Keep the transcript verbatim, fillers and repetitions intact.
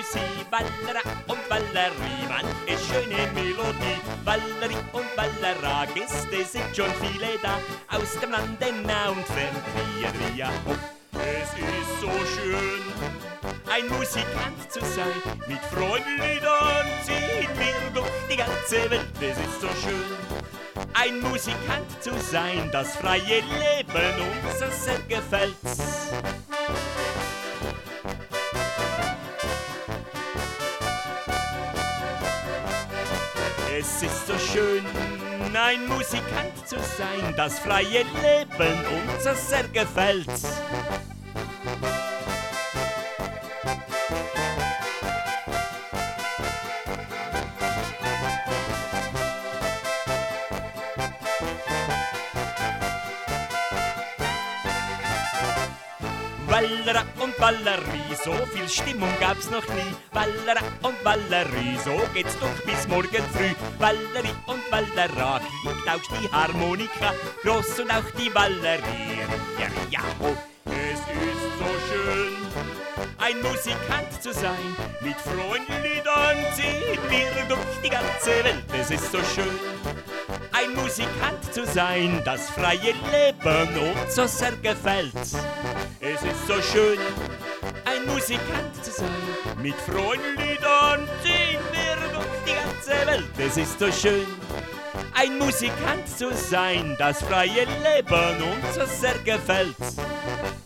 Poesie. Wallera und Wallerie, manche schöne Melodie. Wallerie und Wallera, Gäste sind schon viele da. Aus dem Lande nah und fern, wir, wir, hopp. Es ist so schön, ein Musikant zu sein. Mit Freudenliedern ziehen wir durch die ganze Welt. Es ist so schön, ein Musikant zu sein. Das freie Leben uns so sehr gefällt's. Es ist so schön, ein Musikant zu sein. Das freie Leben uns so sehr gefällt's. Wallera und Wallerie, so viel Stimmung gab's noch nie. Wallera und Wallerie, so geht's doch bis morgen früh. Wallerie und Wallera, klingt auch die Harmonika groß und auch die Wallerie. Ja, ja, oh. Es ist so schön, ein Musikant zu sein. Mit Freundliedern ziehen wir durch die ganze Welt. Es ist so schön, ein Musikant zu sein. Das freie Leben uns so sehr gefällt's. Es ist so schön, ein Musikant zu sein. Mit Freundliedern ziehen wir durch die ganze Welt. Es ist so schön, ein Musikant zu sein. Das freie Leben uns so sehr gefällt's.